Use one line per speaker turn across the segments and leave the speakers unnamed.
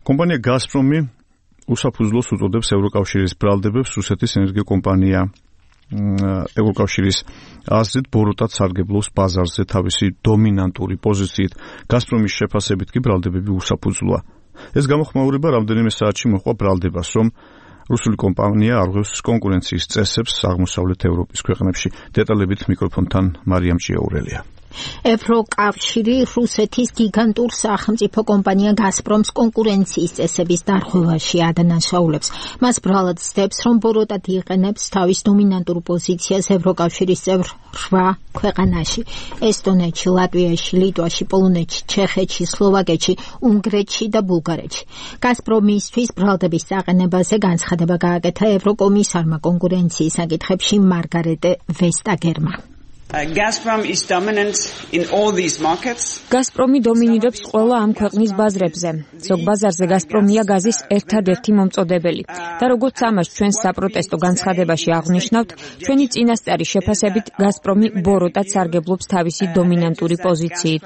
კომპანია გაზპრომი უსაფუძვლოს უწოდებს ევროკავშირის ბრალდებებს რუსეთის ენერგიაკომპანია ევროკავშირის აზრით ბოროტად სარგებლობს ბაზარზე თავისი დომინანტური პოზიციით. გაზპრომის შეფასებით კი ბრალდებები უსაფუძვლოა. ეს გამოხმაურება რამდენიმე საათში მოჰყვა ბრალდებას, რომ რუსული კომპანია არღვევს კონკურენციის წესებს აღმოსავლეთ ევროპის ქვეყნებში. დეტალებით მიკროფონთან მარიამ ჭიაურელია.
ევროკავშირი რუსეთის გიგანტურ სახელმწიფო კომპანია გაზპრომს კონკურენციის წესების დარღვევაში ადანაშაულებს. მას ბრალად ცდებს, რომ ბოროტად იყენებს თავის დომინანტურ პოზიციას ევროკავშირის წევრ 8 ქვეყანაში: ესტონეთში, ლატვიაში, ლიტვაში, პოლონეთში, ჩეხეთში, სლოვაკეთში, უნგრეთში და ბულგარეთში. გაზპრომისთვის ბრალდების დაყენებაზე განცხადება გააკეთა ევროკომისარმა კონკურენციის საკითხებში მარგარეტე ვესტაგერმა.
გაზპრომი დომინირებს ყველა ამ ქვეყნის ბაზრებზე. ზოგ ბაზარზე გაზპრომია გაზის ერთადერთი მომწოდებელი. და როგორც ამას ჩვენ საპროტესტო განცხადებაში აღნიშნავთ, ჩვენი წინასწარი შეფასებით გაზპრომი ბოროტად სარგებლობს თავისი დომინანტური პოზიციით.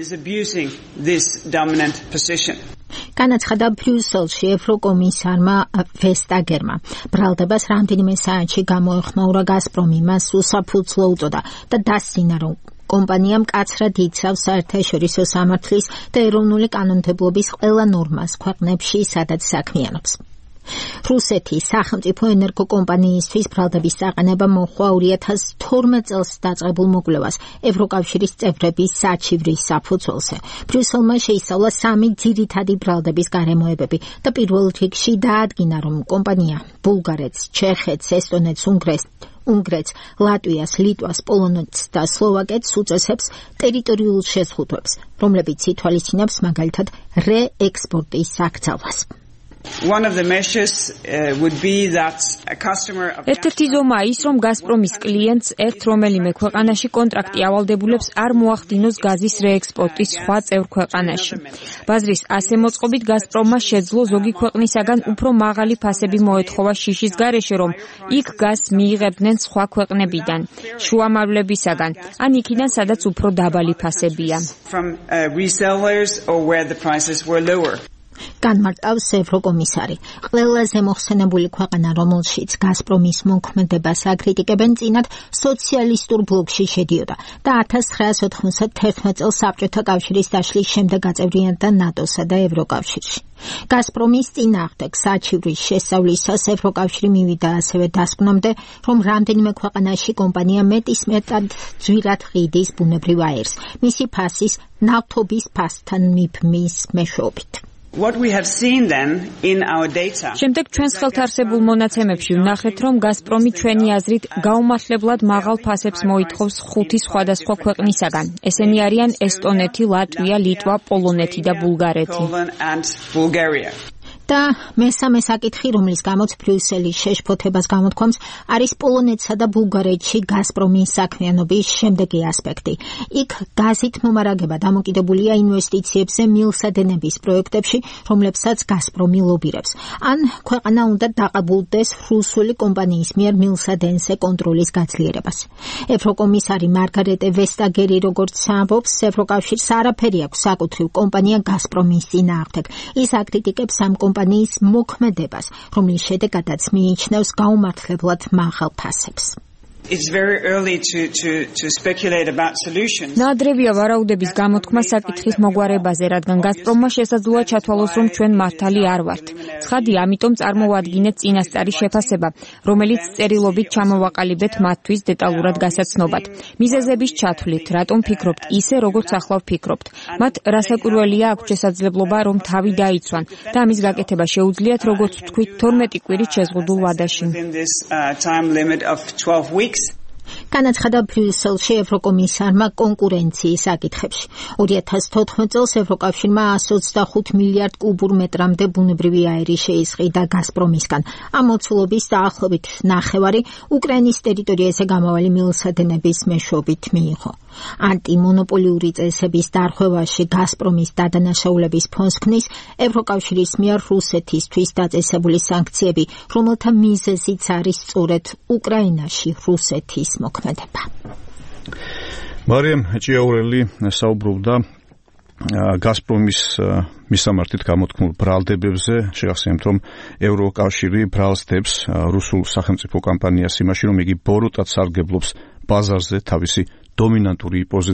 განაცხადა ბრიუსელში ევროკომისარმა ვესტაგერმა. ბრალდებას რამდენიმე საათში გამოეხმაურა გაზპრომი, მას უსაფუძვლო უწოდა და დასცინა, რომ კომპანია მკაცრად იცავს საერთაშორისო სამართლის და ეროვნული კანონმდებლობის ყველა ნორმას ქვეყნებში, სადაც საქმიანობს. რუსეთის სახელმწიფო ენერგოკომპანიისთვის ბრალდების დაყენება მოჰყვა 2012 წელს დაწყებულ მოკვლევას ევროკავშირის წევრების საჩივრის საფუძველზე. ბრიუსელმა შეისწავლა 3 ძირითადი ბრალდების გარემოებები და პირველ რიგში დაადგინა, რომ კომპანია ბულგარეთს, ჩეხეთს, ესტონეთს, უნგრეთს, ლატვიას, ლიტვას, პოლონეთს და სლოვაკეთს უწესებს ტერიტორიულ შეზღუდვებს, რომლებიც ითვალისწინებს მაგალითად რეექსპორტის აკრძალვას.
ერთ-ერთი ზომაა ის, რომ გაზპრომის კლიენტს ერთ რომელიმე ქვეყანაში კონტრაქტი ავალდებულებს არ მოახდინოს გაზის რეექსპორტის სხვა წევრ ქვეყანაში. ბაზრის ასე მოწყობით გაზპრომმა შეძლო ზოგი ქვეყნისაგან უფრო მაღალი ფასები მოეთხოვა შიშის გარეშე, რომ იქ გაზს მიიღებდნენ სხვა ქვეყნებიდან, შუამავლებისაგან, ან იქიდან, სადაც უფრო დაბალი ფასებია.
განმარტავს ევროკომისარი. ყველაზე მოხსენებული ქვეყანა, რომელშიც გაზპრომის მოქმედებას აკრიტიკებენ, წინათ სოციალისტურ ბლოკში შედიოდა და 1991 წელს საბჭოთა კავშირის დაშლის შემდეგ აწევრიანდა ნატოსა და ევროკავშირში. გაზპრომის წინააღმდეგ საჩივრის შესწავლისას ევროკავშირი მივიდა ასევე დასკვნამდე, რომ რამდენიმე ქვეყანაში კომპანია მეტისმეტად ძვირად ყიდის ბუნებრივ აირს, მისი ფასის ნავთობის ფასთან მიბმის მეშვეობით.
შემდეგ ჩვენს ხელთ არსებულ მონაცემებში ვნახეთ, რომ გაზპრომი ჩვენი აზრით გაუმართლებლად მაღალ ფასებს მოითხოვს 5 სხვადასხვა ქვეყნისაგან. ესენი არიან ესტონეთი, ლატვია, ლიტვა, პოლონეთი და ბულგარეთი.
და მესამე საკითხი, რომლის გამოც ბრიუსელის შეშფოთებას გამოთქვამს, არის პოლონეთსა და ბულგარეთში გაზპრომის საქმიანობის შემდეგი ასპექტი. იქ გაზით მომარაგება დამოკიდებულია ინვესტიციებზე მილსადენების პროექტებში, რომლებსაც გაზპრომი ლობირებს. ან ქვეყანა უნდა დაყაბულდეს რუსული კომპანიის მიერ მილსადენზე კონტროლის გაძლიერებას. ევროკომისარი მარგარეტე ვესტაგერი როგორც ამბობს, ევროკავშირს არაფერი აქვს საკუთრივ კომპანია გაზპრომის წინააღმდეგ. ის აკრიტიკებს ამ კომპანიის მოქმედებას, რომლის შედეგადაც მიიჩნევს გაუმართლებლად მაღალ ფასებს.
ნაადრევია ვარაუდების გამოთქმა საკითხის მოგვარებაზე, რადგან გაზპრომმა შესაძლოა ჩათვალოს, რომ ჩვენ მართალი არ ვართ. ცხადია, ამიტომ წარმოვადგინეთ წინასწარი შეფასება, რომელიც წერილობით ჩამოვაყალიბეთ მათთვის დეტალურად გასაცნობად. მიზეზების ჩათვლით, რატომ ფიქრობთ ისე, როგორც ახლა ვფიქრობთ. მათ რასაკვირველია აქვთ შესაძლებლობა, რომ თავი დაიცვან და ამის გაკეთება შეუძლიათ, როგორც ვთქვით, 12 კვირით შეზღუდულ ვადაში.
განაცხადა ბრიუსელში ევროკომისარმა კონკურენციის საკითხებში. 2014 წელს ევროკავშირმა 125 მილიარდ კუბურ მეტრამდე ბუნებრივი აირი შეისყიდა გაზპრომისგან. ამ მოცულობის დაახლოებით ნახევარი უკრაინის ტერიტორიაზე გამავალი მილსადენების მეშვეობით მიიღო. ანტიმონოპოლიური წესების დარღვევაში გაზპრომის დადანაშაულების ფონს ქმნის ევროკავშირის მიერ რუსეთისთვის დაწესებული სანქციები, რომელთა მიზეზიც არის სწორედ უკრაინაში რუსეთის მოქმედება.
მარიამ ჭიაურელი საუბრობდა გაზპრომის მისამართით გამოთქმულ ბრალდებებზე შეგახსენებთ, რომ ევროკავშირი ბრალს დებს რუსულ სახელმწიფო კომპანიას იმაში, რომ იგი ბოროტად სარგებლობს ბაზარზე თავისი დომინანტური